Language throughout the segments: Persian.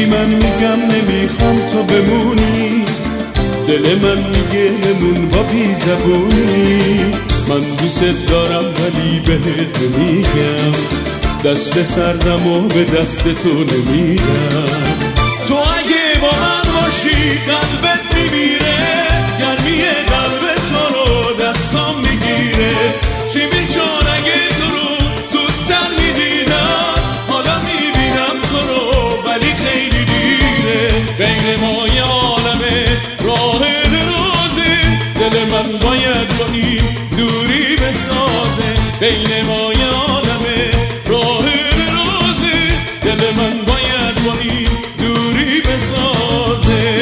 من میگم نمیخوام تو بمونی، دل من میگه نمون با بی زبونی. من دوست دارم ولی بهت نمیگم، دست سردم و به دست تو نمیدم. تو اگه با من باشی قلبت میمیره، گرمی قلب تو رو دستام میگیره. چی میشد اگه تو رو زودتر میدیدم، حالا میبینم تو رو ولی خیلی دیره. بین ما یه عالمه راه درازه، دل من باید با این دوری بسازه. بین ما یه عالمه راه درازه، دل من باید با این دوری بسازه.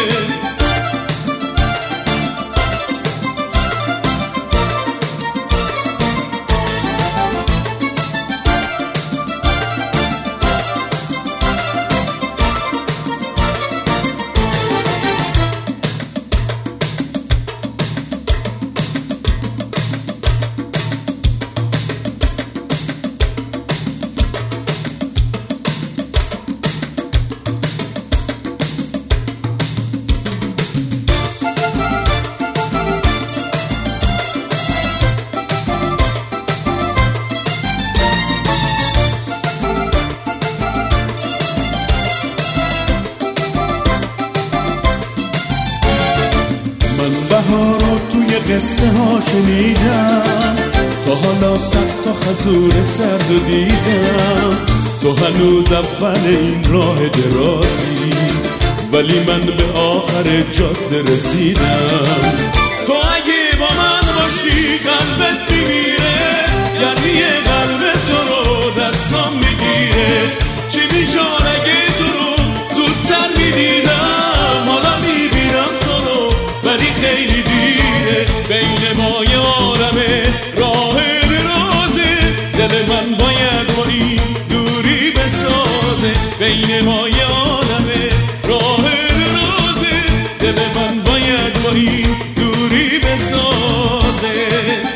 بهارو توی قصه ها شنیدم، تا حالا سخت تا خزور سرد و دیدم. تو هنوز اول این راه درازی، ولی من به آخر جاده رسیدم. تو اگه با من باشی قلبت میمیره، گرمی قلب تو رو دستام میگیره. چی میشد اگه تو رو زودتر میدیدم، حالا میبینم تو رو ولی خیلی دیره. بین ما یه عالمه راه درازه، دل من باید با این دوری بسازه. بین ما یه عالمه راه درازه، دل من باید با این دوری بسازه.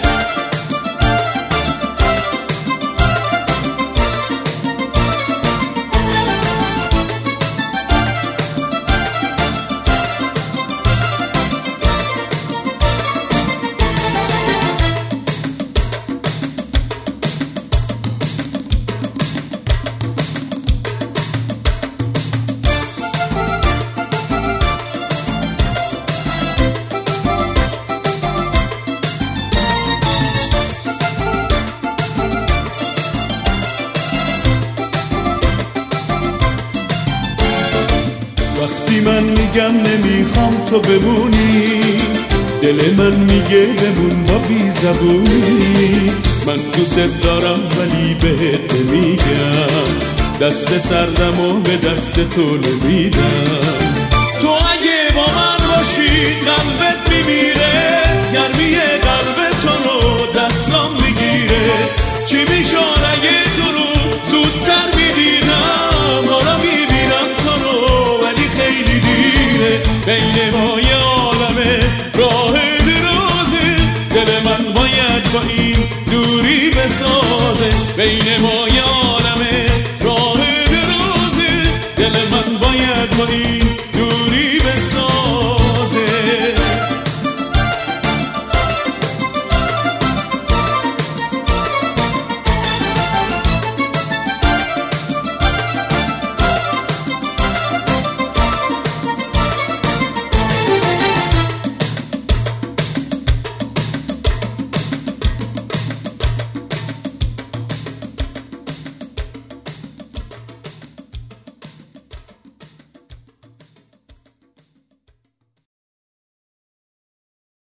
وقتی من میگم نمیخوام تو بمونی، دل من میگه بمون با بی زبونی. من دوست دارم ولی بهت نمیگم، دست سردم و به دست تو نمیدم. تو اگه با من باشی قلبت میمیره، گرمی قلب تو رو دستام میگیره. چی میشد اگه تو رو زودتر میدیدم، حالا میبینم تو رو ولی خیلی دیره. بین ما یه عالمه راه درازه، دل من باید با این دوری بسازه. بین ما یه عالمه راه درازه، دل من باید با این